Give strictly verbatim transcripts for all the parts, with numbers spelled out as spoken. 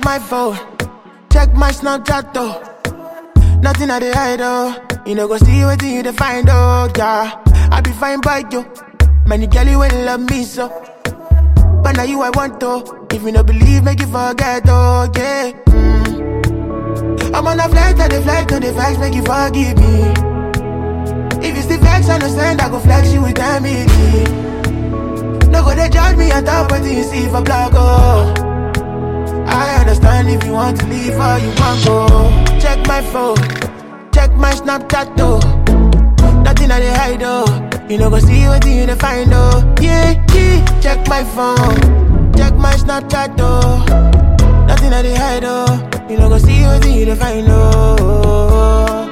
my phone, check my Snapchat though. Nothing I dey hide oh. You know go see what you dey find oh, yeah. I be fine by you. Many girlie will love me so. But now you I want to. If you don't believe, make you forget oh, yeah. Mm. I'm on a flight, on the flight, on the facts, make you forgive me. If you still vex, understand, I go flex you with family. No go they judge me on top of you see for blog oh. I understand if you want to leave or you want go. Check my phone, check my Snapchat though. Nothing I dey hide oh. You know go see what you dey find oh. Yeah, yeah. Check my phone, check my Snapchat though. Nothing I dey hide oh. You know go see what you dey find oh.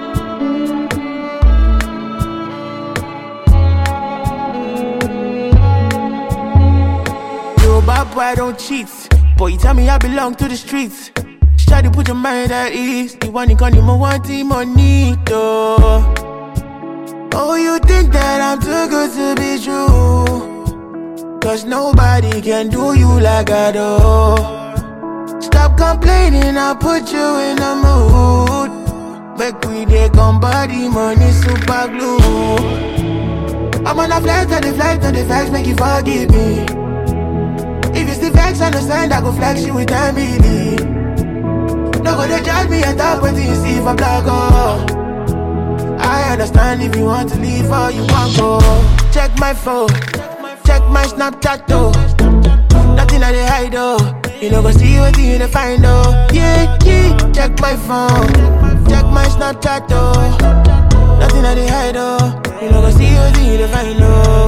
Yo, bad boy, I don't cheat. Boy, you tell me I belong to the streets. Try to put your mind at ease. You want it, can you want it, money, though. Oh, you think that I'm too good to be true? Cause nobody can do you like I do. Stop complaining, I'll put you in a mood. Make we take on body, money, super glue. I'm on a flight, on the flight, on the facts, make you forgive me. If you still vex, understand, I go flex you with family. No go they judge me and talk what you see for blog oh. I understand if you want to leave or you want go. Check my phone, check my Snapchat though. Nothing I dey hide oh. You know go see what you dey find oh. Yeah, yeah. Check my phone, check my Snapchat though. Nothing I dey hide oh. You know go see what you dey find oh.